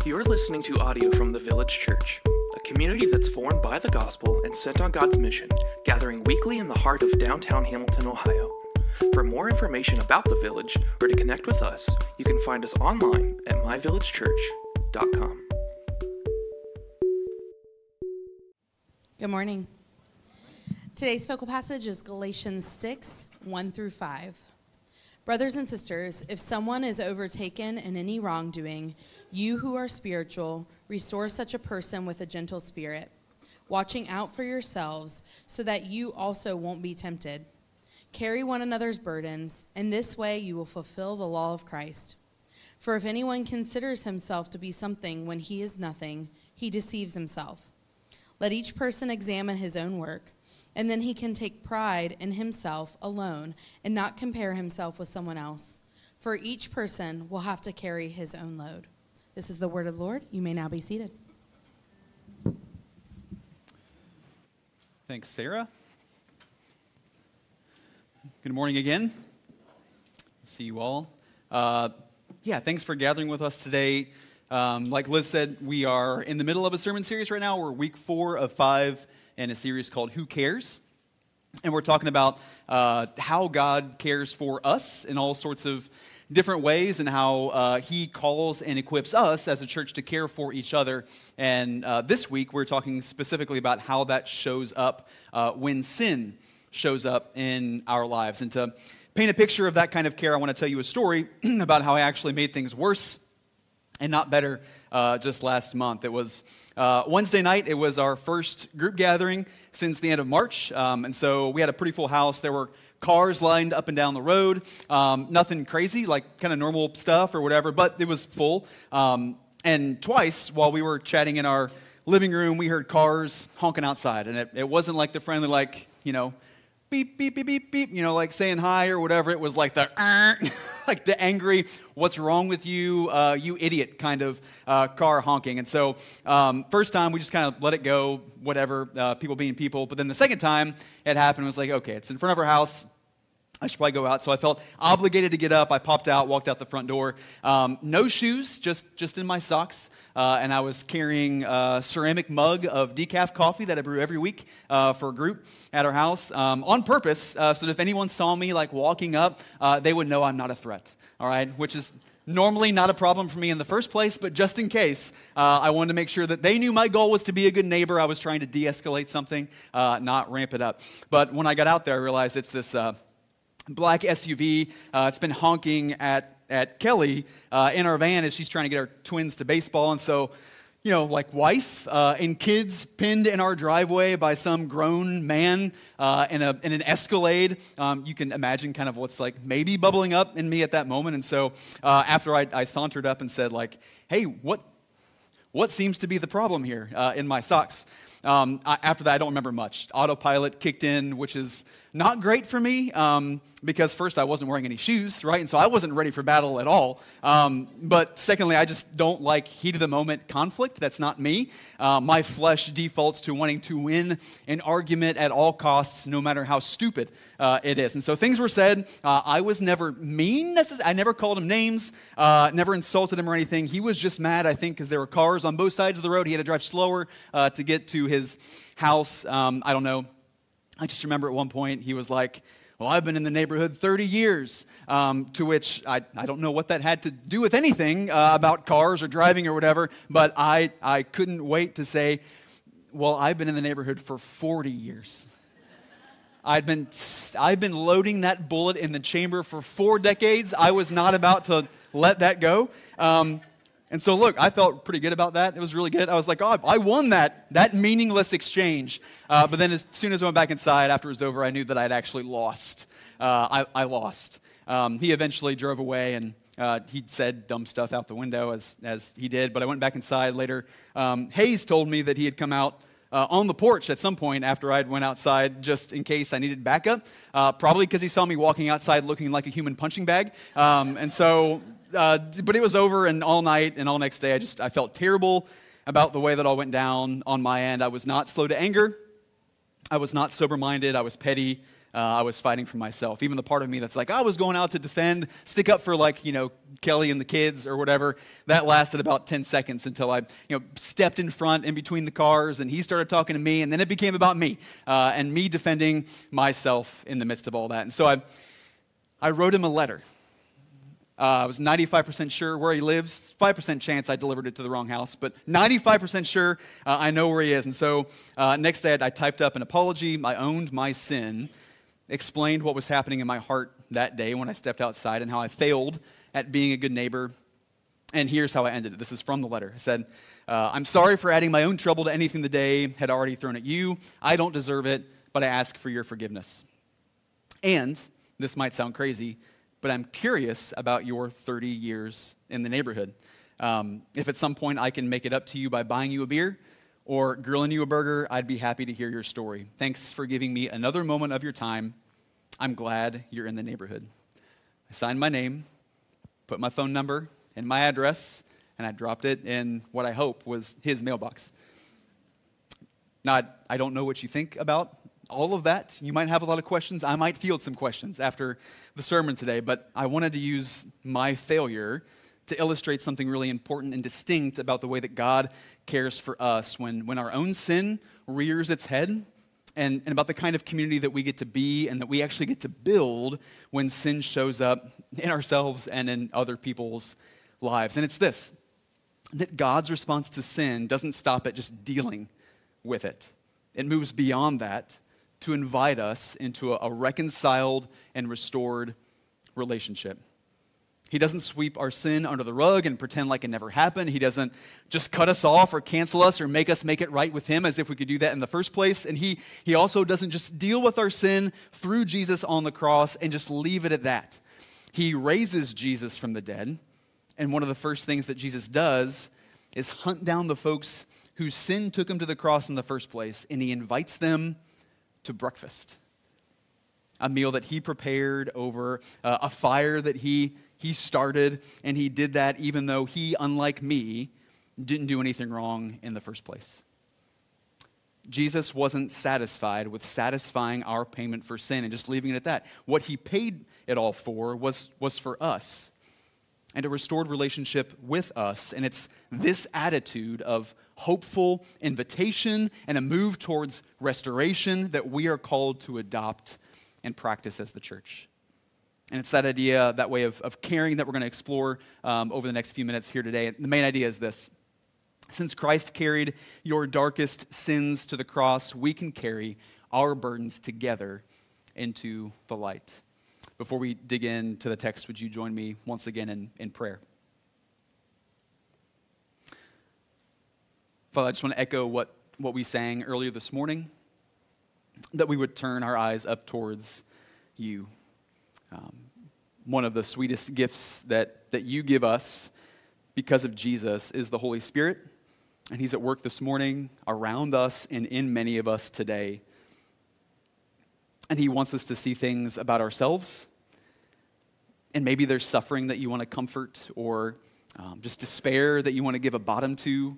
You're listening to audio from the Village Church, a community that's formed by the gospel and sent on God's mission, gathering weekly in the heart of downtown Hamilton, Ohio. For more information about the Village or to connect with us, you can find us online at myvillagechurch.com. Good morning. Today's focal passage is Galatians 6, 1 through 5. Brothers and sisters, if someone is overtaken in any wrongdoing, you who are spiritual, restore such a person with a gentle spirit, watching out for yourselves so that you also won't be tempted. Carry one another's burdens, and this way you will fulfill the law of Christ. For if anyone considers himself to be something when he is nothing, he deceives himself. Let each person examine his own work, and then he can take pride in himself alone and not compare himself with someone else. For each person will have to carry his own load. This is the word of the Lord. You may now be seated. Thanks, Sarah. Good morning again. See you all. Thanks for gathering with us today. Like Liz said, we are in the middle of a sermon series right now. We're week 4 of 5 in a series called Who Cares? And we're talking about how God cares for us in all sorts of different ways and how he calls and equips us as a church to care for each other. And this week, we're talking specifically about how that shows up when sin shows up in our lives. And to paint a picture of that kind of care, I want to tell you a story about how I actually made things worse and not better just last month. It was Wednesday night. It was our first group gathering since the end of March. And so we had a pretty full house. There were cars lined up and down the road. Nothing crazy, like kind of normal stuff or whatever, but it was full. And twice while we were chatting in our living room, we heard cars honking outside. And it wasn't like the friendly, beep, beep, beep, beep, beep, like saying hi or whatever. It was like the, like the angry, what's wrong with you, you idiot kind of car honking. And so first time we just kind of let it go, whatever, people being people. But then the second time it happened, it was like, okay, it's in front of our house. I should probably go out. So I felt obligated to get up. I popped out, walked out the front door. No shoes, just in my socks. And I was carrying a ceramic mug of decaf coffee that I brew every week for a group at our house on purpose, so that if anyone saw me walking up, they would know I'm not a threat. All right, which is normally not a problem for me in the first place, but just in case, I wanted to make sure that they knew my goal was to be a good neighbor. I was trying to de-escalate something, not ramp it up. But when I got out there, I realized it's this black SUV. It's been honking at Kelly in our van as she's trying to get our twins to baseball. And so, wife and kids pinned in our driveway by some grown man in an Escalade. You can imagine kind of what's maybe bubbling up in me at that moment. And so after I sauntered up and said hey, what seems to be the problem here in my socks? After that, I don't remember much. Autopilot kicked in, which is not great for me because first, I wasn't wearing any shoes, right? And so I wasn't ready for battle at all. But secondly, I just don't like heat-of-the-moment conflict. That's not me. My flesh defaults to wanting to win an argument at all costs, no matter how stupid it is. And so things were said. I was never mean. I never called him names, never insulted him or anything. He was just mad, I think, because there were cars on both sides of the road. He had to drive slower to get to his house. I don't know. I just remember at one point he was like, well, I've been in the neighborhood 30 years, to which I don't know what that had to do with anything about cars or driving or whatever, but I couldn't wait to say, well, I've been in the neighborhood for 40 years. I've been loading that bullet in the chamber for 4 decades. I was not about to let that go. And so, look, I felt pretty good about that. It was really good. I was like, oh, I won that meaningless exchange. But then as soon as I went back inside, after it was over, I knew that I'd actually lost. I lost. He eventually drove away, and he said dumb stuff out the window, as he did. But I went back inside later. Hayes told me that he had come out on the porch at some point after I went outside just in case I needed backup, probably because he saw me walking outside looking like a human punching bag. But it was over, and all night and all next day, I felt terrible about the way that all went down on my end. I was not slow to anger. I was not sober-minded. I was petty. I was fighting for myself. Even the part of me that's like, I was going out to defend, stick up for Kelly and the kids or whatever. That lasted about 10 seconds until I stepped in front in between the cars and he started talking to me, and then it became about me and me defending myself in the midst of all that. And so I wrote him a letter. I was 95% sure where he lives, 5% chance I delivered it to the wrong house, but 95% sure I know where he is. And so next day I typed up an apology. I owned my sin, explained what was happening in my heart that day when I stepped outside and how I failed at being a good neighbor. And here's how I ended it. This is from the letter. I said, I'm sorry for adding my own trouble to anything the day had already thrown at you. I don't deserve it, but I ask for your forgiveness. And this might sound crazy, but I'm curious about your 30 years in the neighborhood. If at some point I can make it up to you by buying you a beer or grilling you a burger, I'd be happy to hear your story. Thanks for giving me another moment of your time. I'm glad you're in the neighborhood. I signed my name, put my phone number and my address, and I dropped it in what I hope was his mailbox. Now, I don't know what you think about all of that. You might have a lot of questions. I might field some questions after the sermon today, but I wanted to use my failure to illustrate something really important and distinct about the way that God cares for us when our own sin rears its head, and about the kind of community that we get to be and that we actually get to build when sin shows up in ourselves and in other people's lives. And it's this, that God's response to sin doesn't stop at just dealing with it. It moves beyond that to invite us into a reconciled and restored relationship. He doesn't sweep our sin under the rug and pretend like it never happened. He doesn't just cut us off or cancel us or make us make it right with him as if we could do that in the first place. And he also doesn't just deal with our sin through Jesus on the cross and just leave it at that. He raises Jesus from the dead. And one of the first things that Jesus does is hunt down the folks whose sin took him to the cross in the first place, and he invites them to breakfast, a meal that he prepared over a fire that he started, and he did that even though he, unlike me, didn't do anything wrong in the first place. Jesus wasn't satisfied with satisfying our payment for sin and just leaving it at that. What he paid it all for was for us and a restored relationship with us. And it's this attitude of hopeful invitation and a move towards restoration that we are called to adopt and practice as the church. And it's that idea, that way of caring that we're going to explore over the next few minutes here today. The main idea is this. Since Christ carried your darkest sins to the cross, we can carry our burdens together into the light. Before we dig into the text, would you join me once again in prayer? Father, I just want to echo what we sang earlier this morning, that we would turn our eyes up towards you. One of the sweetest gifts that you give us because of Jesus is the Holy Spirit, and he's at work this morning around us and in many of us today. And he wants us to see things about ourselves, and maybe there's suffering that you want to comfort or just despair that you want to give a bottom to.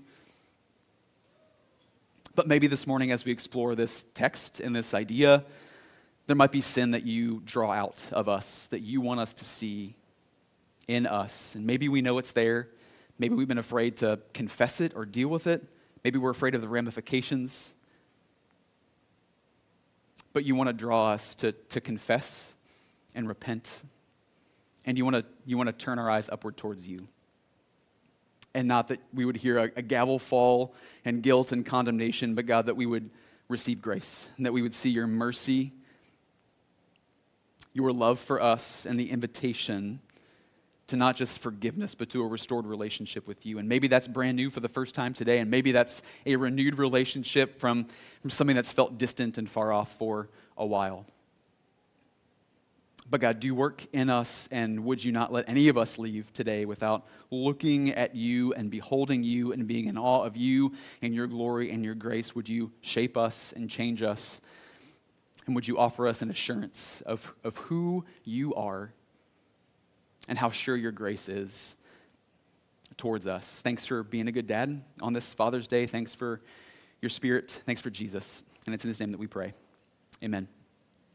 But maybe this morning as we explore this text and this idea, there might be sin that you draw out of us, that you want us to see in us. And maybe we know it's there. Maybe we've been afraid to confess it or deal with it. Maybe we're afraid of the ramifications. But you want to draw us to confess and repent. And you want to turn our eyes upward towards you. And not that we would hear a gavel fall and guilt and condemnation, but God, that we would receive grace and that we would see your mercy, your love for us, and the invitation to not just forgiveness, but to a restored relationship with you. And maybe that's brand new for the first time today, and maybe that's a renewed relationship from something that's felt distant and far off for a while. But God, do work in us, and would you not let any of us leave today without looking at you and beholding you and being in awe of you and your glory and your grace? Would you shape us and change us? And would you offer us an assurance of who you are and how sure your grace is towards us? Thanks for being a good dad on this Father's Day. Thanks for your Spirit. Thanks for Jesus. And it's in his name that we pray. Amen.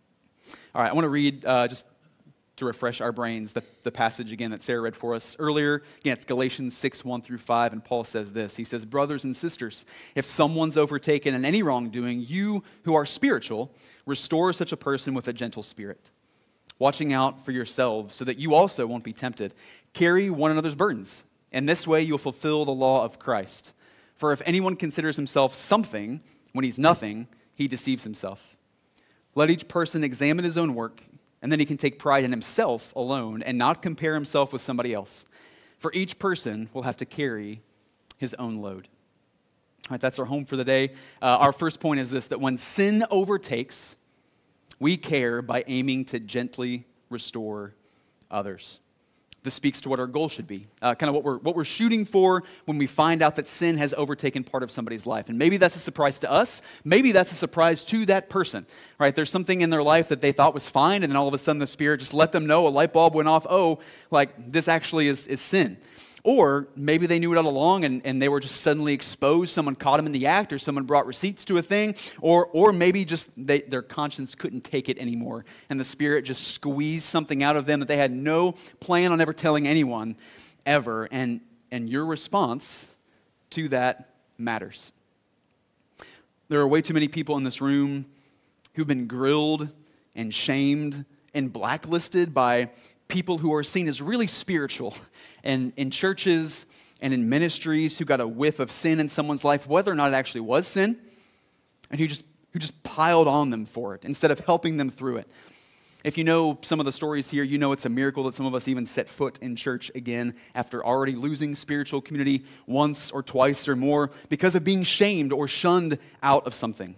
All right, I want to read just to refresh our brains the passage again that Sarah read for us earlier. Again, it's Galatians 6, 1 through 5, and Paul says this. He says, brothers and sisters, if someone's overtaken in any wrongdoing, you who are spiritual, restore such a person with a gentle spirit, watching out for yourselves so that you also won't be tempted. Carry one another's burdens. In this way you'll fulfill the law of Christ. For if anyone considers himself something when he's nothing, he deceives himself. Let each person examine his own work, and then he can take pride in himself alone and not compare himself with somebody else. For each person will have to carry his own load. All right, that's our home for the day. Our first point is this, that when sin overtakes, we care by aiming to gently restore others. This speaks to what our goal should be, kind of what we're shooting for when we find out that sin has overtaken part of somebody's life. And maybe that's a surprise to us. Maybe that's a surprise to that person, right? There's something in their life that they thought was fine, and then all of a sudden the Spirit just let them know, a light bulb went off, oh, like this actually is sin. Or maybe they knew it all along and they were just suddenly exposed. Someone caught them in the act, or someone brought receipts to a thing. Or maybe just their conscience couldn't take it anymore, and the Spirit just squeezed something out of them that they had no plan on ever telling anyone ever. And your response to that matters. There are way too many people in this room who've been grilled and shamed and blacklisted by people who are seen as really spiritual, and in churches and in ministries who got a whiff of sin in someone's life, whether or not it actually was sin, and who just piled on them for it instead of helping them through it. If you know some of the stories here, you know it's a miracle that some of us even set foot in church again after already losing spiritual community once or twice or more because of being shamed or shunned out of something.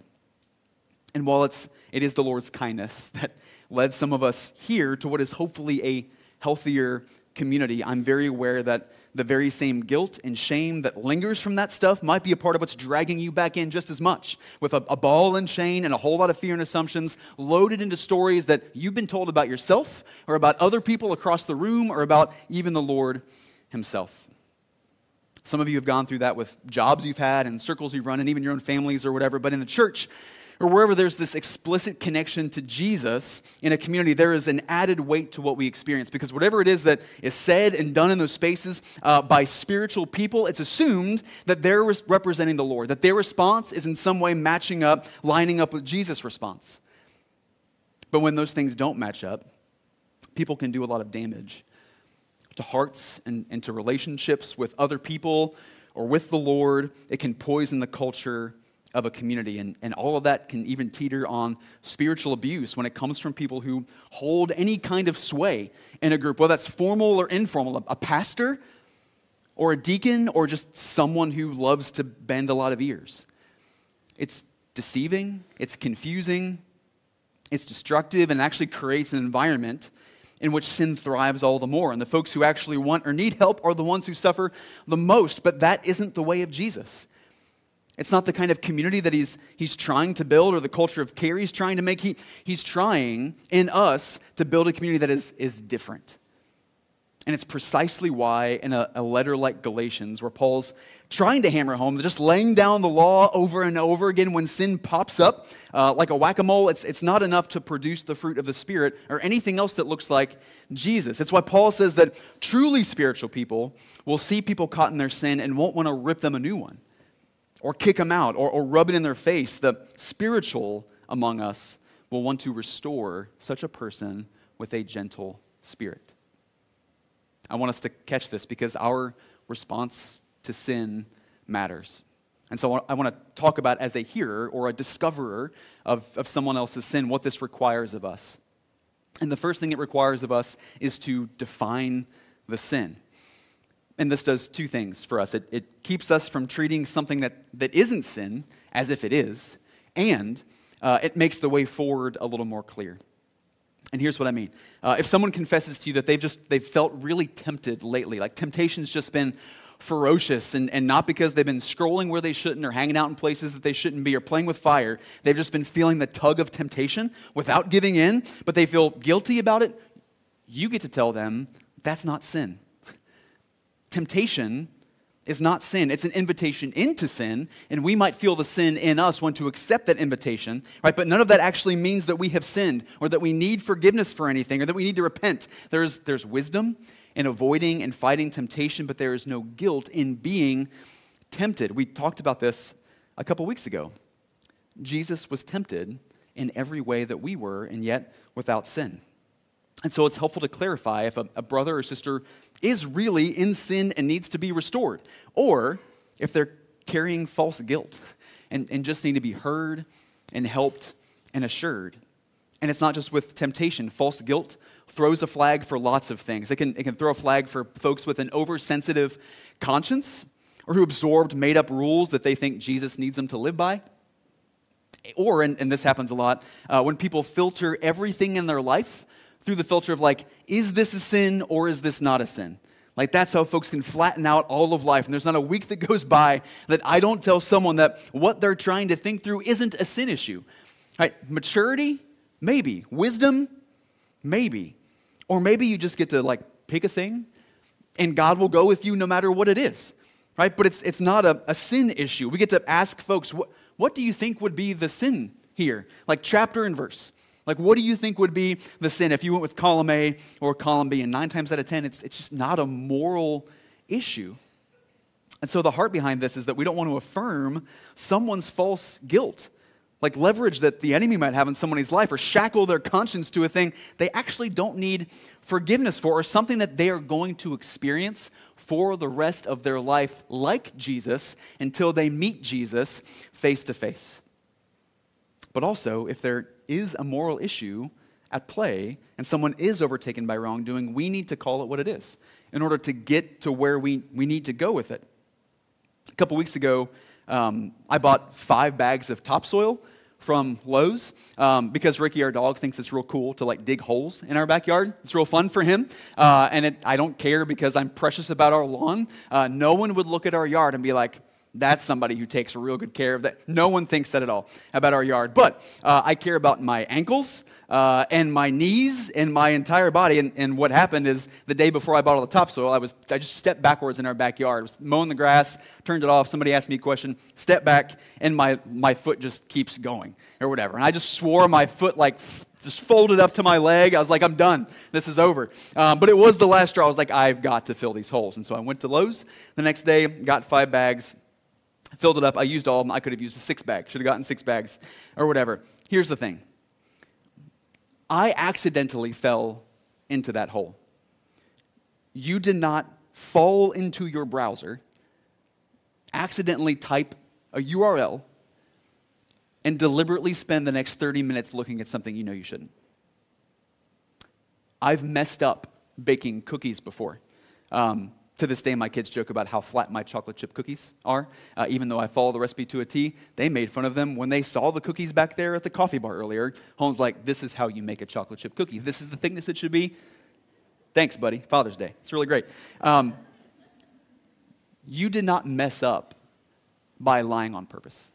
And while it is the Lord's kindness that led some of us here to what is hopefully a healthier community, I'm very aware that the very same guilt and shame that lingers from that stuff might be a part of what's dragging you back in just as much, with a ball and chain and a whole lot of fear and assumptions loaded into stories that you've been told about yourself or about other people across the room or about even the Lord himself. Some of you have gone through that with jobs you've had and circles you've run and even your own families or whatever, but in the church or wherever there's this explicit connection to Jesus in a community, there is an added weight to what we experience, because whatever it is that is said and done in those spaces by spiritual people, it's assumed that they're representing the Lord, that their response is in some way matching up, lining up with Jesus' response. But when those things don't match up, people can do a lot of damage to hearts and to relationships with other people or with the Lord. It can poison the culture of a community, and all of that can even teeter on spiritual abuse when it comes from people who hold any kind of sway in a group, whether that's formal or informal, a pastor or a deacon or just someone who loves to bend a lot of ears. It's deceiving, it's confusing, it's destructive, and actually creates an environment in which sin thrives all the more. And the folks who actually want or need help are the ones who suffer the most, but that isn't the way of Jesus. It's not the kind of community that he's trying to build or the culture of care he's trying to make. He's trying in us to build a community that is different. And it's precisely why in a letter like Galatians, where Paul's trying to hammer home, just laying down the law over and over again, when sin pops up like a whack-a-mole, it's not enough to produce the fruit of the Spirit or anything else that looks like Jesus. It's why Paul says that truly spiritual people will see people caught in their sin and won't want to rip them a new one, or kick them out, or rub it in their face. The spiritual among us will want to restore such a person with a gentle spirit. I want us to catch this because our response to sin matters. And so I want to talk about, as a hearer or a discoverer of someone else's sin, what this requires of us. And the first thing it requires of us is to define the sin. And this does two things for us. It keeps us from treating something that isn't sin as if it is, and it makes the way forward a little more clear. And here's what I mean. If someone confesses to you that they've felt really tempted lately, like temptation's just been ferocious, and not because they've been scrolling where they shouldn't or hanging out in places that they shouldn't be or playing with fire, they've just been feeling the tug of temptation without giving in, but they feel guilty about it, you get to tell them that's not sin. Temptation is not sin. It's an invitation into sin, and we might feel the sin in us want to accept that invitation, right? But none of that actually means that we have sinned or that we need forgiveness for anything or that we need to repent. There's wisdom in avoiding and fighting temptation, but there is no guilt in being tempted. We talked about this a couple weeks ago. Jesus was tempted in every way that we were, and yet without sin. And so it's helpful to clarify if a brother or sister is really in sin and needs to be restored, or if they're carrying false guilt and just need to be heard and helped and assured. And it's not just with temptation. False guilt throws a flag for lots of things. It can throw a flag for folks with an oversensitive conscience or who absorbed made-up rules that they think Jesus needs them to live by. Or, and this happens a lot, when people filter everything in their life through the filter of like, is this a sin or is this not a sin? Like that's how folks can flatten out all of life. And there's not a week that goes by that I don't tell someone that what they're trying to think through isn't a sin issue. Right? Maturity? Maybe. Wisdom? Maybe. Or maybe you just get to like pick a thing and God will go with you no matter what it is. Right? But it's not a sin issue. We get to ask folks, what do you think would be the sin here? Like chapter and verse. Like, what do you think would be the sin if you went with column A or column B? And 9 times out of 10, it's just not a moral issue. And so the heart behind this is that we don't want to affirm someone's false guilt, like leverage that the enemy might have in somebody's life, or shackle their conscience to a thing they actually don't need forgiveness for, or something that they are going to experience for the rest of their life like Jesus until they meet Jesus face to face. But also, if there is a moral issue at play and someone is overtaken by wrongdoing, we need to call it what it is in order to get to where we need to go with it. A couple weeks ago, I bought 5 bags of topsoil from Lowe's because Ricky, our dog, thinks it's real cool to like dig holes in our backyard. It's real fun for him. I don't care because I'm precious about our lawn. No one would look at our yard and be like, that's somebody who takes real good care of that. No one thinks that at all about our yard. But I care about my ankles and my knees and my entire body. And what happened is the day before I bought all the topsoil, I just stepped backwards in our backyard. I was mowing the grass, turned it off. Somebody asked me a question, stepped back, and my foot just keeps going or whatever. And I just swore my foot like just folded up to my leg. I was like, I'm done. This is over. But it was the last straw. I was like, I've got to fill these holes. And so I went to Lowe's the next day, got 5 bags, filled it up. I used all of them. I could have used a 6-bag. Should have gotten 6 bags or whatever. Here's the thing. I accidentally fell into that hole. You did not fall into your browser, accidentally type a URL, and deliberately spend the next 30 minutes looking at something you know you shouldn't. I've messed up baking cookies before. To this day, my kids joke about how flat my chocolate chip cookies are. Even though I follow the recipe to a T, they made fun of them when they saw the cookies back there at the coffee bar earlier. Holmes like, this is how you make a chocolate chip cookie. This is the thickness it should be. Thanks, buddy. Father's Day. It's really great. You did not mess up by lying on purpose,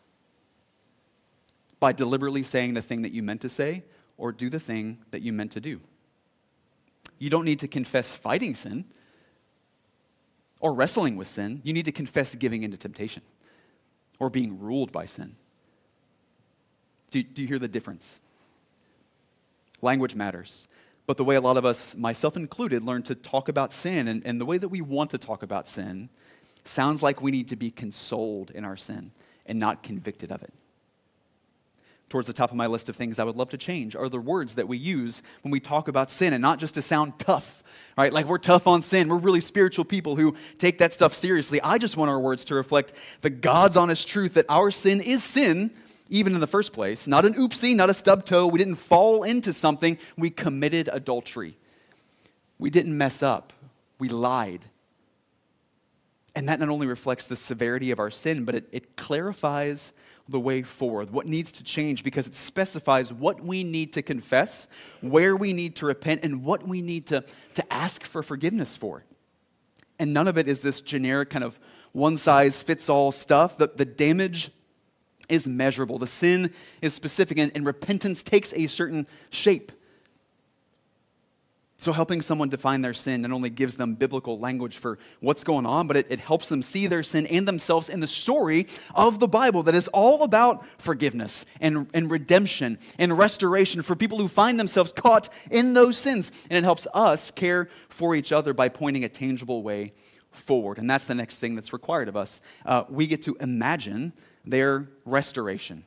by deliberately saying the thing that you meant to say or do the thing that you meant to do. You don't need to confess fighting sin or wrestling with sin. You need to confess giving into temptation or being ruled by sin. Do you hear the difference? Language matters. But the way a lot of us, myself included, learn to talk about sin and the way that we want to talk about sin sounds like we need to be consoled in our sin and not convicted of it. Towards the top of my list of things I would love to change are the words that we use when we talk about sin, and not just to sound tough, right? Like we're tough on sin. We're really spiritual people who take that stuff seriously. I just want our words to reflect the God's honest truth that our sin is sin, even in the first place. Not an oopsie, not a stub toe. We didn't fall into something. We committed adultery. We didn't mess up. We lied. And that not only reflects the severity of our sin, but it clarifies the way forward, what needs to change, because it specifies what we need to confess, where we need to repent, and what we need to ask for forgiveness for. And none of it is this generic kind of one-size-fits-all stuff. The damage is measurable. The sin is specific, and repentance takes a certain shape. So helping someone define their sin not only gives them biblical language for what's going on, but it helps them see their sin and themselves in the story of the Bible that is all about forgiveness and redemption and restoration for people who find themselves caught in those sins. And it helps us care for each other by pointing a tangible way forward. And that's the next thing that's required of us. We get to imagine their restoration.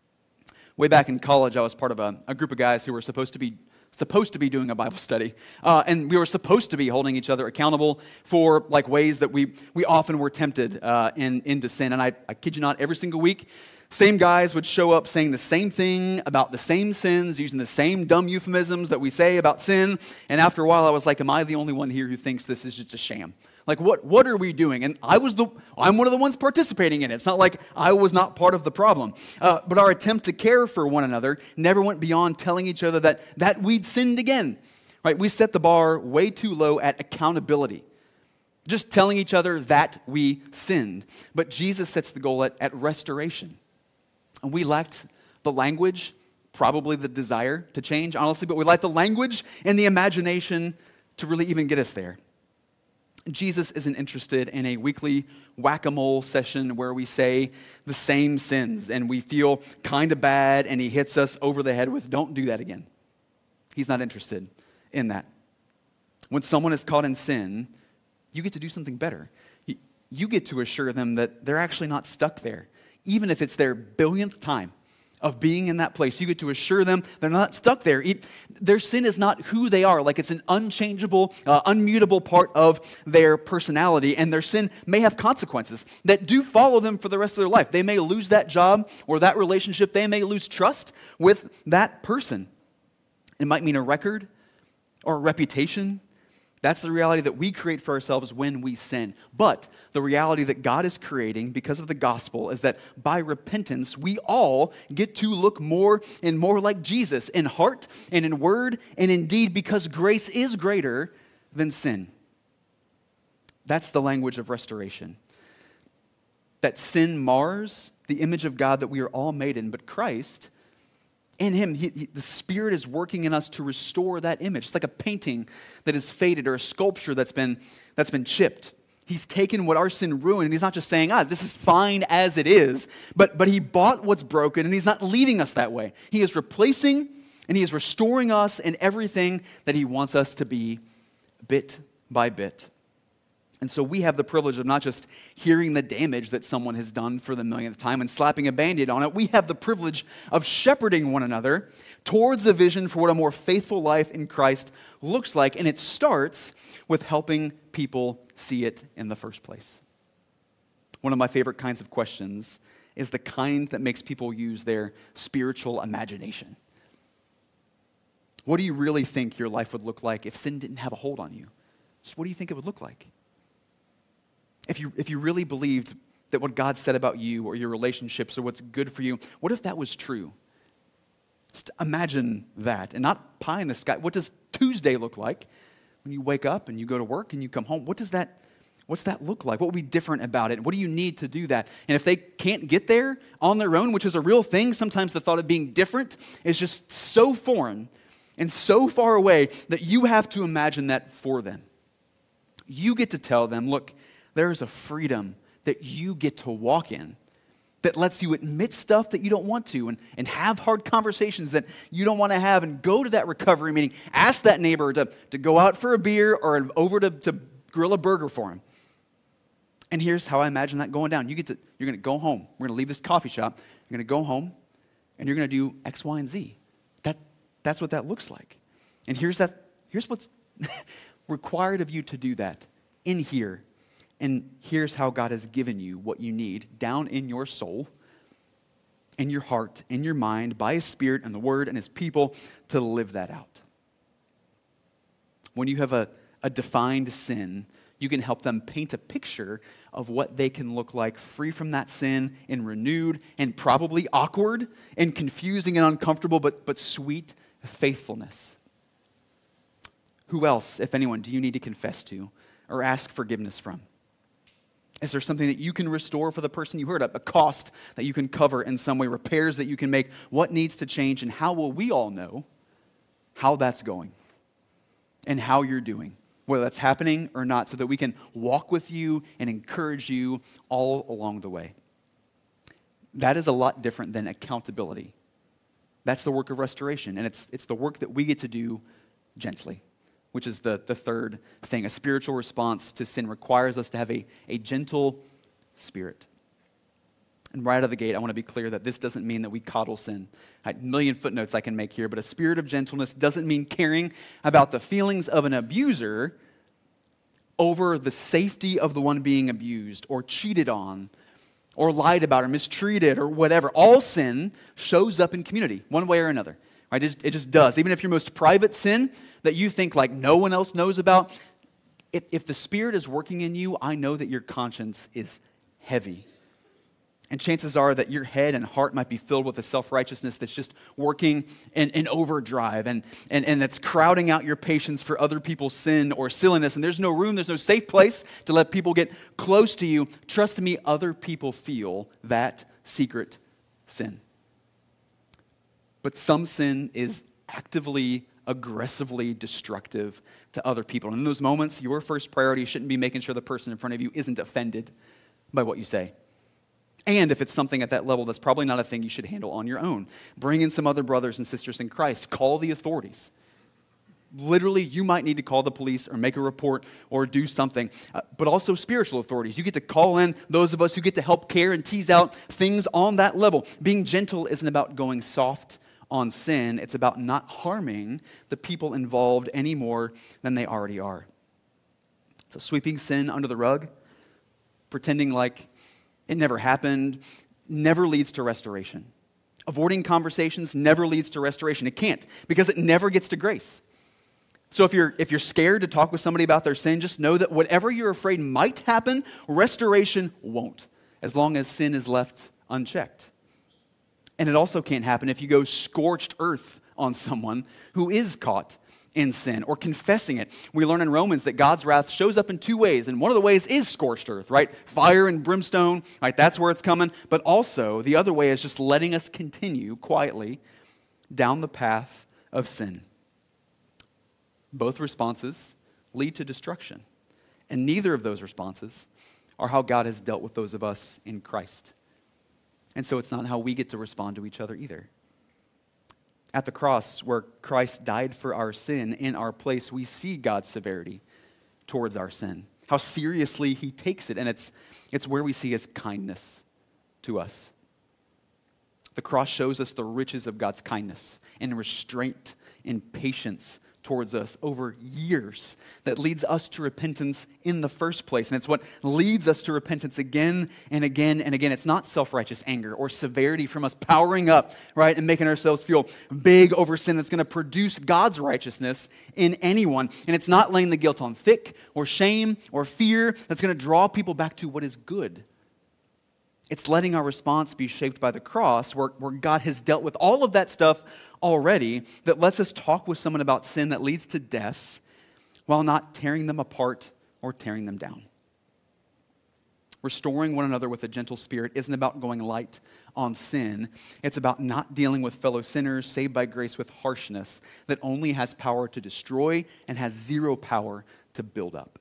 Way back in college, I was part of a group of guys who were supposed to be doing a Bible study. And we were supposed to be holding each other accountable for like ways that we often were tempted into sin. And I kid you not, every single week, same guys would show up saying the same thing about the same sins, using the same dumb euphemisms that we say about sin. And after a while, I was like, am I the only one here who thinks this is just a sham? Like, what are we doing? And I'm one of the ones participating in it. It's not like I was not part of the problem. But our attempt to care for one another never went beyond telling each other that we'd sinned again. Right? We set the bar way too low at accountability. Just telling each other that we sinned. But Jesus sets the goal at restoration. And we lacked the language, probably the desire to change, honestly, but we lacked the language and the imagination to really even get us there. Jesus isn't interested in a weekly whack-a-mole session where we say the same sins and we feel kind of bad and he hits us over the head with, don't do that again. He's not interested in that. When someone is caught in sin, you get to do something better. You get to assure them that they're actually not stuck there. Even if it's their billionth time of being in that place, you get to assure them they're not stuck there. Their sin is not who they are. Like it's an unchangeable, unmutable part of their personality, and their sin may have consequences that do follow them for the rest of their life. They may lose that job or that relationship. They may lose trust with that person. It might mean a record or a reputation. That's the reality that we create for ourselves when we sin. But the reality that God is creating because of the gospel is that by repentance, we all get to look more and more like Jesus in heart and in word and in deed, because grace is greater than sin. That's the language of restoration. That sin mars the image of God that we are all made in, but Christ, in him, the Spirit is working in us to restore that image. It's like a painting that is faded or a sculpture that's been chipped. He's taken what our sin ruined, and he's not just saying, this is fine as it is, but he bought what's broken, and he's not leaving us that way. He is replacing, and he is restoring us in everything that he wants us to be bit by bit. And so we have the privilege of not just hearing the damage that someone has done for the millionth time and slapping a Band-Aid on it. We have the privilege of shepherding one another towards a vision for what a more faithful life in Christ looks like. And it starts with helping people see it in the first place. One of my favorite kinds of questions is the kind that makes people use their spiritual imagination. What do you really think your life would look like if sin didn't have a hold on you? Just what do you think it would look like? If you really believed that what God said about you or your relationships or what's good for you, what if that was true? Just imagine that, and not pie in the sky. What does Tuesday look like when you wake up and you go to work and you come home? What's that look like? What would be different about it? What do you need to do that? And if they can't get there on their own, which is a real thing, sometimes the thought of being different is just so foreign and so far away that you have to imagine that for them. You get to tell them, look, there is a freedom that you get to walk in that lets you admit stuff that you don't want to and have hard conversations that you don't want to have, and go to that recovery meeting. Ask that neighbor to go out for a beer or over to grill a burger for him. And here's how I imagine that going down. You're going to go home. We're going to leave this coffee shop. You're going to go home, and you're going to do X, Y, and Z. That's what that looks like. And here's what's required of you to do that in here. And here's how God has given you what you need down in your soul, in your heart, in your mind, by His Spirit and the Word and His people to live that out. When you have a defined sin, you can help them paint a picture of what they can look like free from that sin and renewed and probably awkward and confusing and uncomfortable, but sweet faithfulness. Who else, if anyone, do you need to confess to or ask forgiveness from? Is there something that you can restore for the person you hurt? A cost that you can cover in some way, repairs that you can make? What needs to change, and how will we all know how that's going? and how you're doing, whether that's happening or not, so that we can walk with you and encourage you all along the way. That is a lot different than accountability. That's the work of restoration, and it's the work that we get to do gently, which is the third thing. A spiritual response to sin requires us to have a gentle spirit. And right out of the gate, I want to be clear that this doesn't mean that we coddle sin. A million footnotes I can make here, but a spirit of gentleness doesn't mean caring about the feelings of an abuser over the safety of the one being abused or cheated on or lied about or mistreated or whatever. All sin shows up in community one way or another. Right? It just does. Even if your most private sin that you think like no one else knows about, if the Spirit is working in you, I know that your conscience is heavy. And chances are that your head and heart might be filled with a self-righteousness that's just working in overdrive and that's crowding out your patience for other people's sin or silliness. And there's no room, there's no safe place to let people get close to you. Trust me, other people feel that secret sin. But some sin is actively, aggressively destructive to other people. And in those moments, your first priority shouldn't be making sure the person in front of you isn't offended by what you say. And if it's something at that level, that's probably not a thing you should handle on your own. Bring in some other brothers and sisters in Christ. Call the authorities. Literally, you might need to call the police or make a report or do something. But also spiritual authorities. You get to call in those of us who get to help care and tease out things on that level. Being gentle isn't about going soft on sin. It's about not harming the people involved any more than they already are. So sweeping sin under the rug, pretending like it never happened, never leads to restoration. Avoiding conversations never leads to restoration. It can't, because it never gets to grace. So if you're scared to talk with somebody about their sin, just know that whatever you're afraid might happen, restoration won't, as long as sin is left unchecked. And it also can't happen if you go scorched earth on someone who is caught in sin or confessing it. We learn in Romans that God's wrath shows up in two ways, and one of the ways is scorched earth, right? Fire and brimstone, right? That's where it's coming. But also, the other way is just letting us continue quietly down the path of sin. Both responses lead to destruction, and neither of those responses are how God has dealt with those of us in Christ. And so it's not how we get to respond to each other either. At the cross, where Christ died for our sin in our place, we see God's severity towards our sin, how seriously he takes it, and it's where we see his kindness to us. The cross shows us the riches of God's kindness and restraint and patience towards us over years that leads us to repentance in the first place. And it's what leads us to repentance again and again and again. It's not self-righteous anger or severity from us powering up, right, and making ourselves feel big over sin that's going to produce God's righteousness in anyone. And it's not laying the guilt on thick or shame or fear that's going to draw people back to what is good. It's letting our response be shaped by the cross, where God has dealt with all of that stuff already, that lets us talk with someone about sin that leads to death while not tearing them apart or tearing them down. Restoring one another with a gentle spirit isn't about going light on sin. It's about not dealing with fellow sinners saved by grace with harshness that only has power to destroy and has zero power to build up.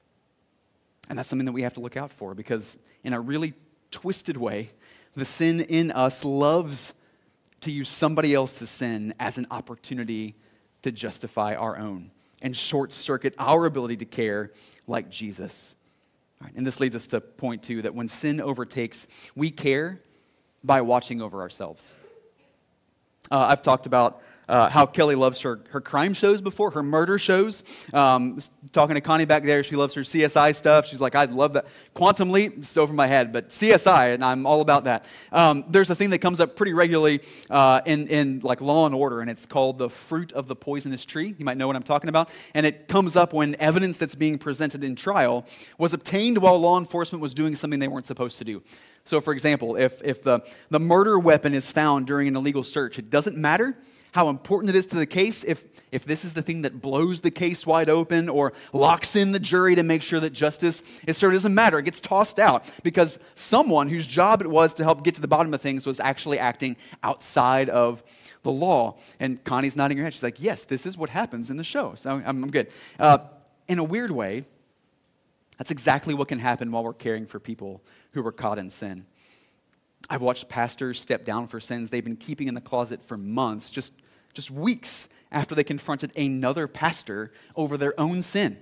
And that's something that we have to look out for, because in a really twisted way, the sin in us loves to use somebody else's sin as an opportunity to justify our own and short-circuit our ability to care like Jesus. All right, and this leads us to point two, that when sin overtakes, we care by watching over ourselves. I've talked about how Kelly loves her crime shows before, her murder shows. Talking to Connie back there, she loves her CSI stuff. She's like, I love that. Quantum Leap, it's over my head, but CSI, and I'm all about that. There's a thing that comes up pretty regularly in like Law and Order, and it's called the fruit of the poisonous tree. You might know what I'm talking about. And it comes up when evidence that's being presented in trial was obtained while law enforcement was doing something they weren't supposed to do. So, for example, if the murder weapon is found during an illegal search, it doesn't matter how important it is to the case if this is the thing that blows the case wide open or locks in the jury to make sure that justice is served. It doesn't matter. It gets tossed out because someone whose job it was to help get to the bottom of things was actually acting outside of the law. And Connie's nodding her head. She's like, yes, this is what happens in the show. So I'm good. In a weird way, that's exactly what can happen while we're caring for people who are caught in sin. I've watched pastors step down for sins they've been keeping in the closet for months, just weeks after they confronted another pastor over their own sin.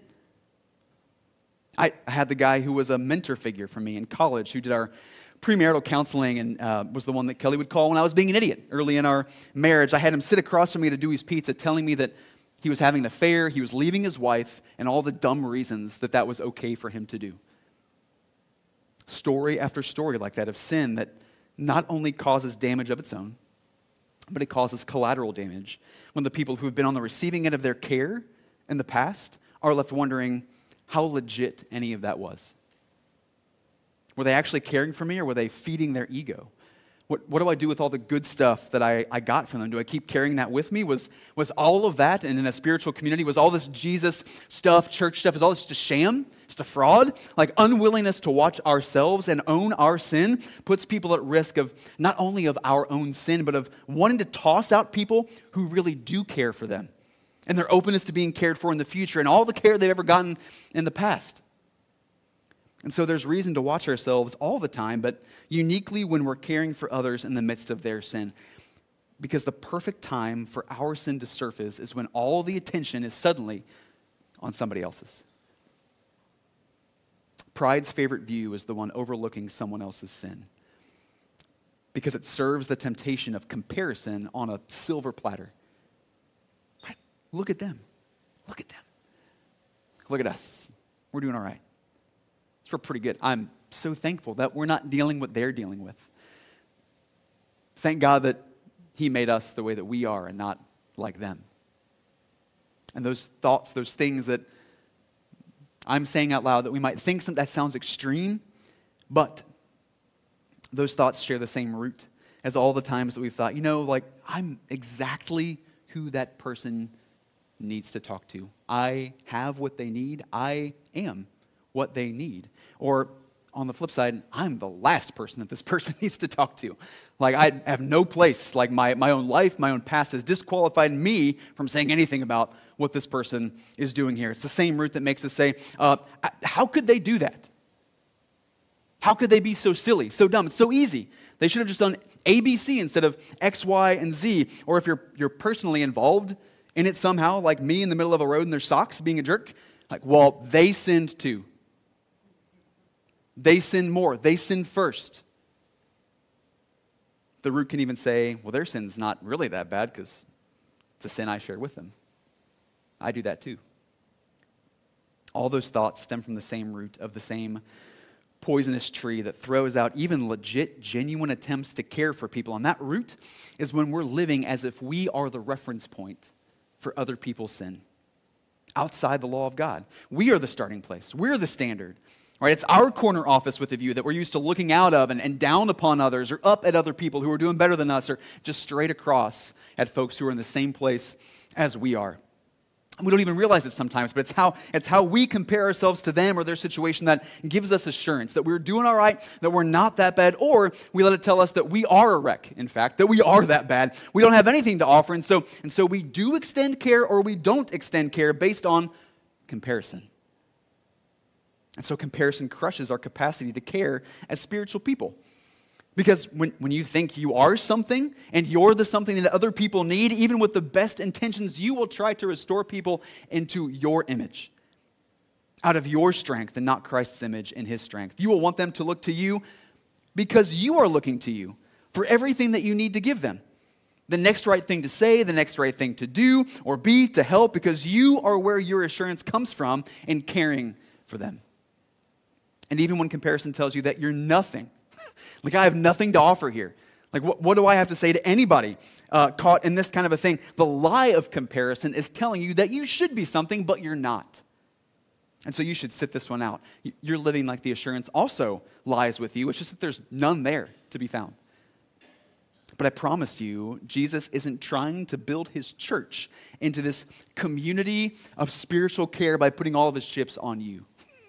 I had the guy who was a mentor figure for me in college who did our premarital counseling and was the one that Kelly would call when I was being an idiot early in our marriage. I had him sit across from me at a Dewey's Pizza telling me that he was having an affair, he was leaving his wife, and all the dumb reasons that was okay for him to do. Story after story like that of sin that not only causes damage of its own, but it causes collateral damage when the people who have been on the receiving end of their care in the past are left wondering how legit any of that was. Were they actually caring for me, or were they feeding their ego? What do I do with all the good stuff that I got from them? Do I keep carrying that with me? Was all of that, and in a spiritual community, was all this Jesus stuff, church stuff, is all this just a sham? Just a fraud? Like unwillingness to watch ourselves and own our sin puts people at risk of not only of our own sin, but of wanting to toss out people who really do care for them and their openness to being cared for in the future and all the care they've ever gotten in the past. And so there's reason to watch ourselves all the time, but uniquely when we're caring for others in the midst of their sin. Because the perfect time for our sin to surface is when all the attention is suddenly on somebody else's. Pride's favorite view is the one overlooking someone else's sin, because it serves the temptation of comparison on a silver platter. Right? Look at them. Look at them. Look at us. We're doing all right. So we're pretty good. I'm so thankful that we're not dealing what they're dealing with. Thank God that He made us the way that we are and not like them. And those thoughts, those things that I'm saying out loud that we might think that sounds extreme, but those thoughts share the same root as all the times that we've thought, I'm exactly who that person needs to talk to. I have what they need. I am what they need. Or on the flip side, I'm the last person that this person needs to talk to. Like, I have no place. Like, my own life, my own past has disqualified me from saying anything about what this person is doing here. It's the same root that makes us say, how could they do that? How could they be so silly, so dumb? It's so easy. They should have just done A, B, C instead of X, Y, and Z. Or if you're personally involved in it somehow, like me in the middle of a road in their socks being a jerk, like, well, they sinned too. They sinned more. They sinned first. The root can even say, well, their sin's not really that bad because it's a sin I shared with them. I do that too. All those thoughts stem from the same root of the same poisonous tree that throws out even legit, genuine attempts to care for people. And that root is when we're living as if we are the reference point for other people's sin outside the law of God. We are the starting place. We're the standard. Right? It's our corner office with a view that we're used to looking out of and down upon others, or up at other people who are doing better than us, or just straight across at folks who are in the same place as we are. We don't even realize it sometimes, but it's how we compare ourselves to them or their situation that gives us assurance that we're doing all right, that we're not that bad, or we let it tell us that we are a wreck, in fact, that we are that bad. We don't have anything to offer, and so we do extend care or we don't extend care based on comparison. And so comparison crushes our capacity to care as spiritual people. Because when you think you are something and you're the something that other people need, even with the best intentions, you will try to restore people into your image, out of your strength and not Christ's image and His strength. You will want them to look to you because you are looking to you for everything that you need to give them. The next right thing to say, the next right thing to do or be to help, because you are where your assurance comes from in caring for them. And even when comparison tells you that you're nothing, like I have nothing to offer here. Like what do I have to say to anybody caught in this kind of a thing? The lie of comparison is telling you that you should be something, but you're not. And so you should sit this one out. You're living like the assurance also lies with you. It's just that there's none there to be found. But I promise you, Jesus isn't trying to build His church into this community of spiritual care by putting all of His chips on you.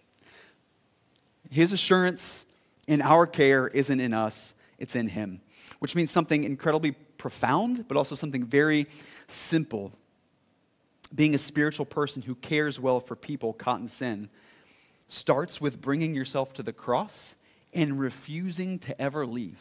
His assurance in our care isn't in us, it's in Him. Which means something incredibly profound, but also something very simple. Being a spiritual person who cares well for people caught in sin starts with bringing yourself to the cross and refusing to ever leave.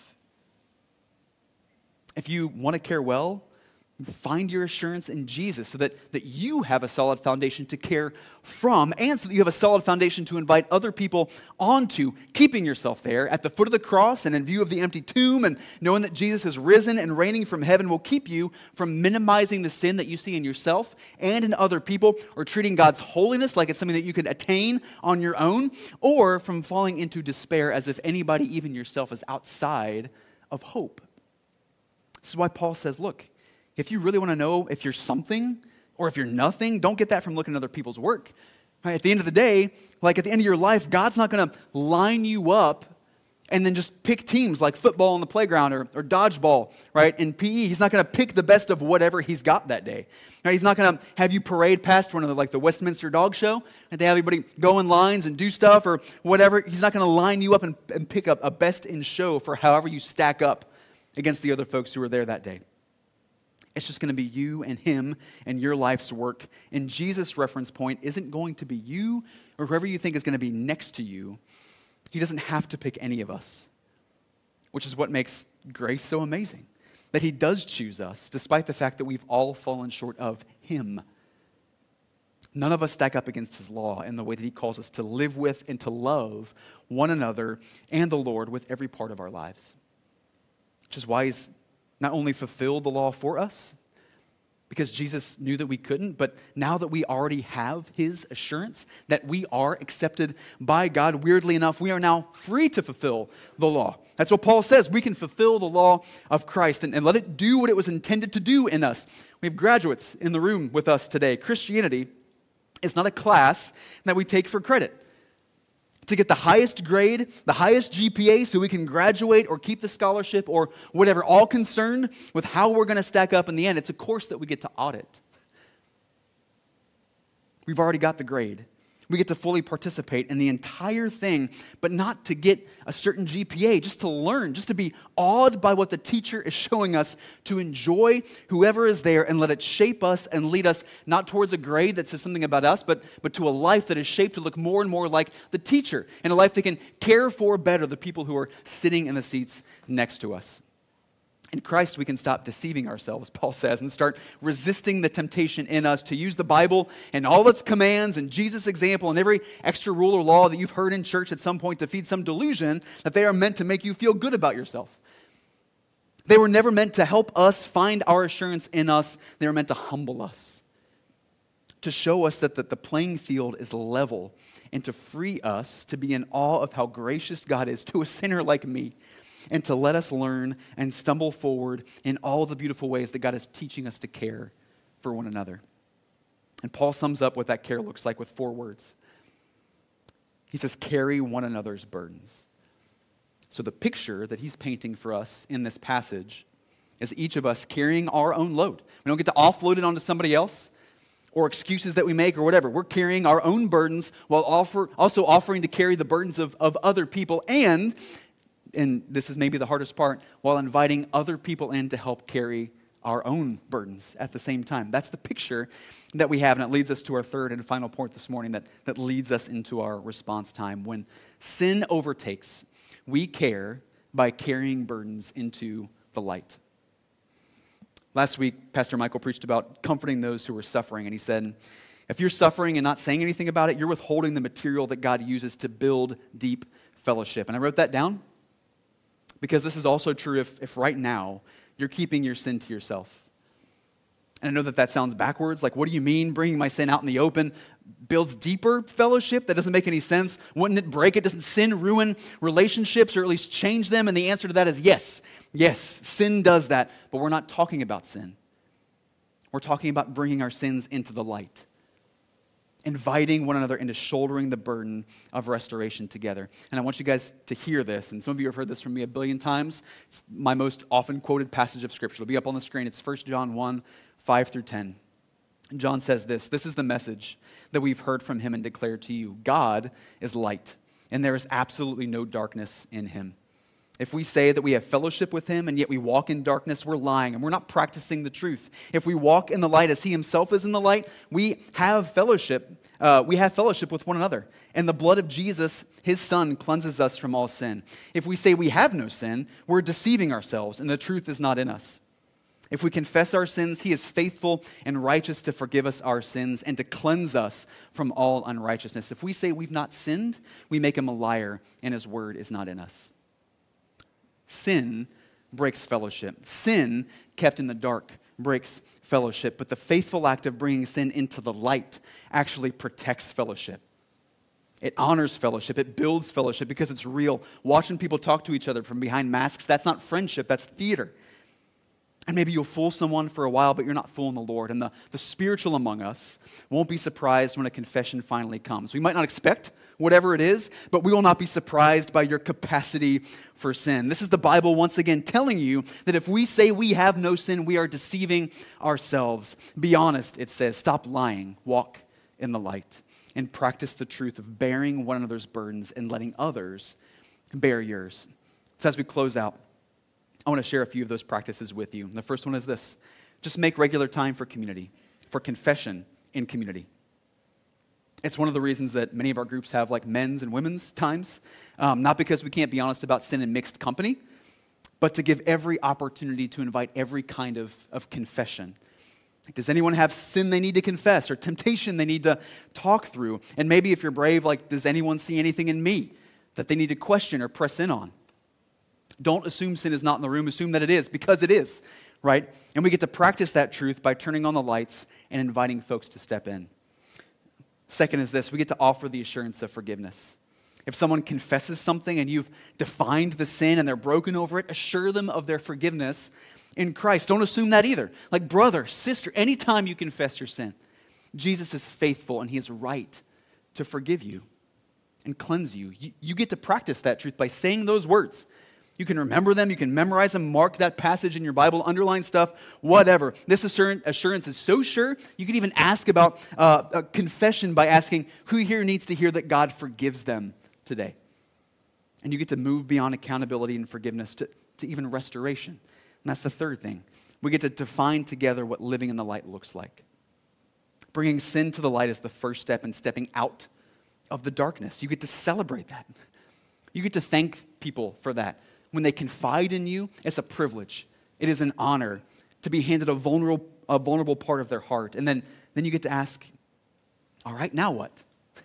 If you want to care well, find your assurance in Jesus so that you have a solid foundation to care from, and so that you have a solid foundation to invite other people onto, keeping yourself there at the foot of the cross and in view of the empty tomb, and knowing that Jesus is risen and reigning from heaven will keep you from minimizing the sin that you see in yourself and in other people, or treating God's holiness like it's something that you can attain on your own, or from falling into despair as if anybody, even yourself, is outside of hope. This is why Paul says, look, if you really want to know if you're something or if you're nothing, don't get that from looking at other people's work. Right? At the end of the day, like at the end of your life, God's not going to line you up and then just pick teams like football on the playground or dodgeball, right? In PE, he's not going to pick the best of whatever he's got that day. Right? He's not going to have you parade past one of the Westminster Dog Show and they have everybody go in lines and do stuff or whatever. He's not going to line you up and pick up a best in show for however you stack up against the other folks who were there that day. It's just going to be you and him and your life's work. And Jesus' reference point isn't going to be you or whoever you think is going to be next to you. He doesn't have to pick any of us, which is what makes grace so amazing. That he does choose us, despite the fact that we've all fallen short of him. None of us stack up against his law in the way that he calls us to live with and to love one another and the Lord with every part of our lives. Which is why he's not only fulfilled the law for us, because Jesus knew that we couldn't, but now that we already have his assurance that we are accepted by God, weirdly enough, we are now free to fulfill the law. That's what Paul says. We can fulfill the law of Christ and let it do what it was intended to do in us. We have graduates in the room with us today. Christianity is not a class that we take for credit. To get the highest grade, the highest GPA so we can graduate or keep the scholarship or whatever, all concerned with how we're going to stack up in the end. It's a course that we get to audit. We've already got the grade. We get to fully participate in the entire thing, but not to get a certain GPA, just to learn, just to be awed by what the teacher is showing us, to enjoy whoever is there and let it shape us and lead us not towards a grade that says something about us, but to a life that is shaped to look more and more like the teacher, and a life that can care for better the people who are sitting in the seats next to us. In Christ, we can stop deceiving ourselves, Paul says, and start resisting the temptation in us to use the Bible and all its commands and Jesus' example and every extra rule or law that you've heard in church at some point to feed some delusion that they are meant to make you feel good about yourself. They were never meant to help us find our assurance in us. They were meant to humble us, to show us that the playing field is level, and to free us to be in awe of how gracious God is to a sinner like me, and to let us learn and stumble forward in all the beautiful ways that God is teaching us to care for one another. And Paul sums up what that care looks like with 4 words. He says, carry one another's burdens. So the picture that he's painting for us in this passage is each of us carrying our own load. We don't get to offload it onto somebody else or excuses that we make or whatever. We're carrying our own burdens while also offering to carry the burdens of other people, and this is maybe the hardest part, while inviting other people in to help carry our own burdens at the same time. That's the picture that we have, and it leads us to our third and final point this morning that leads us into our response time. When sin overtakes, we care by carrying burdens into the light. Last week, Pastor Michael preached about comforting those who are suffering, and he said, if you're suffering and not saying anything about it, you're withholding the material that God uses to build deep fellowship. And I wrote that down because this is also true if right now you're keeping your sin to yourself. And I know that sounds backwards. Like, what do you mean bringing my sin out in the open builds deeper fellowship? That doesn't make any sense. Wouldn't it break it? Doesn't sin ruin relationships or at least change them? And the answer to that is yes. Yes, sin does that. But we're not talking about sin. We're talking about bringing our sins into the light, inviting one another into shouldering the burden of restoration together. And I want you guys to hear this, and some of you have heard this from me a billion times. It's my most often quoted passage of Scripture. It'll be up on the screen. It's 1 John 1, 5 through 10. And John says this is the message that we've heard from him and declared to you. God is light, and there is absolutely no darkness in him. If we say that we have fellowship with him and yet we walk in darkness, we're lying and we're not practicing the truth. If we walk in the light as he himself is in the light, we have fellowship. We have fellowship with one another. And the blood of Jesus, his son, cleanses us from all sin. If we say we have no sin, we're deceiving ourselves and the truth is not in us. If we confess our sins, he is faithful and righteous to forgive us our sins and to cleanse us from all unrighteousness. If we say we've not sinned, we make him a liar and his word is not in us. Sin breaks fellowship. Sin kept in the dark breaks fellowship. But the faithful act of bringing sin into the light actually protects fellowship. It honors fellowship. It builds fellowship because it's real. Watching people talk to each other from behind masks, that's not friendship, that's theater. And maybe you'll fool someone for a while, but you're not fooling the Lord. And the spiritual among us won't be surprised when a confession finally comes. We might not expect whatever it is, but we will not be surprised by your capacity for sin. This is the Bible once again telling you that if we say we have no sin, we are deceiving ourselves. Be honest, it says. Stop lying. Walk in the light. And practice the truth of bearing one another's burdens and letting others bear yours. So as we close out, I want to share a few of those practices with you. The first one is this. Just make regular time for community, for confession in community. It's one of the reasons that many of our groups have like men's and women's times, not because we can't be honest about sin in mixed company, but to give every opportunity to invite every kind of confession. Does anyone have sin they need to confess or temptation they need to talk through? And maybe if you're brave, like, does anyone see anything in me that they need to question or press in on? Don't assume sin is not in the room. Assume that it is, because it is, right? And we get to practice that truth by turning on the lights and inviting folks to step in. Second is this. We get to offer the assurance of forgiveness. If someone confesses something and you've defined the sin and they're broken over it, assure them of their forgiveness in Christ. Don't assume that either. Like, brother, sister, anytime you confess your sin, Jesus is faithful and he is right to forgive you and cleanse you. You get to practice that truth by saying those words. You can remember them, you can memorize them, mark that passage in your Bible, underline stuff, whatever. This assurance is so sure, you can even ask about a confession by asking who here needs to hear that God forgives them today. And you get to move beyond accountability and forgiveness to even restoration. And that's the third thing. We get to define together what living in the light looks like. Bringing sin to the light is the first step in stepping out of the darkness. You get to celebrate that. You get to thank people for that. When they confide in you, it's a privilege. It is an honor to be handed a vulnerable part of their heart. And then you get to ask, all right, now what?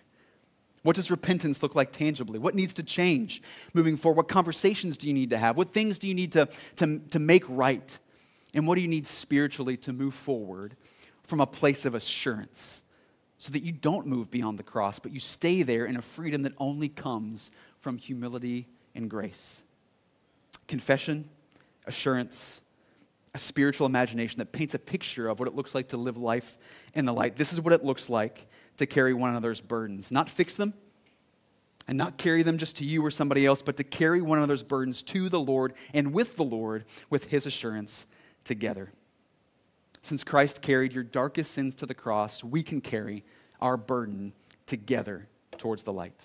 What does repentance look like tangibly? What needs to change moving forward? What conversations do you need to have? What things do you need to make right? And what do you need spiritually to move forward from a place of assurance so that you don't move beyond the cross, but you stay there in a freedom that only comes from humility and grace? Confession, assurance, a spiritual imagination that paints a picture of what it looks like to live life in the light. This is what it looks like to carry one another's burdens. Not fix them and not carry them just to you or somebody else, but to carry one another's burdens to the Lord and with the Lord with his assurance together. Since Christ carried your darkest sins to the cross, we can carry our burden together towards the light.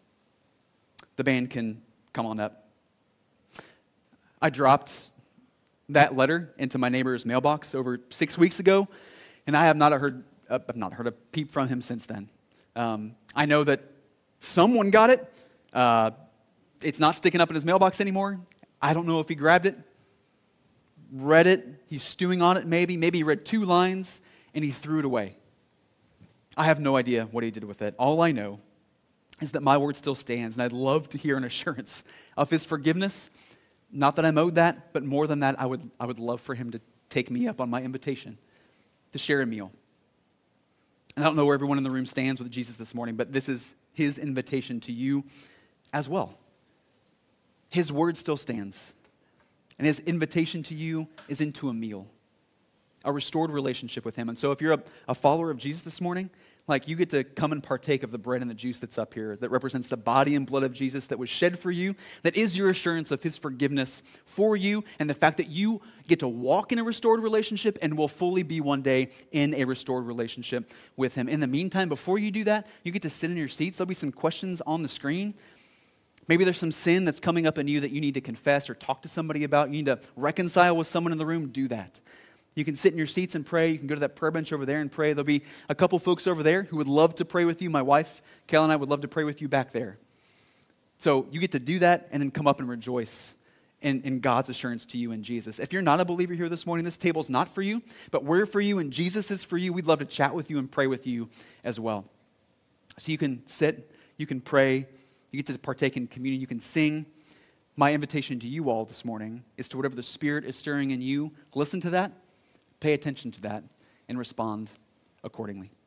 The band can come on up. I dropped that letter into my neighbor's mailbox over 6 weeks ago, and I have not heard a peep from him since then. I know that someone got it. It's not sticking up in his mailbox anymore. I don't know if he grabbed it, read it, he's stewing on it maybe he read 2 lines, and he threw it away. I have no idea what he did with it. All I know is that my word still stands, and I'd love to hear an assurance of his forgiveness. Not that I'm owed that, but more than that, I would love for him to take me up on my invitation to share a meal. And I don't know where everyone in the room stands with Jesus this morning, but this is his invitation to you as well. His word still stands, and his invitation to you is into a meal, a restored relationship with him. And so if you're a follower of Jesus this morning, like, you get to come and partake of the bread and the juice that's up here that represents the body and blood of Jesus that was shed for you, that is your assurance of his forgiveness for you, and the fact that you get to walk in a restored relationship and will fully be one day in a restored relationship with him. In the meantime, before you do that, you get to sit in your seats. There'll be some questions on the screen. Maybe there's some sin that's coming up in you that you need to confess or talk to somebody about. You need to reconcile with someone in the room. Do that. You can sit in your seats and pray. You can go to that prayer bench over there and pray. There'll be a couple folks over there who would love to pray with you. My wife, Kel, and I would love to pray with you back there. So you get to do that and then come up and rejoice in God's assurance to you in Jesus. If you're not a believer here this morning, this table's not for you, but we're for you and Jesus is for you. We'd love to chat with you and pray with you as well. So you can sit, you can pray, you get to partake in communion, you can sing. My invitation to you all this morning is to whatever the Spirit is stirring in you, listen to that, pay attention to that, and respond accordingly.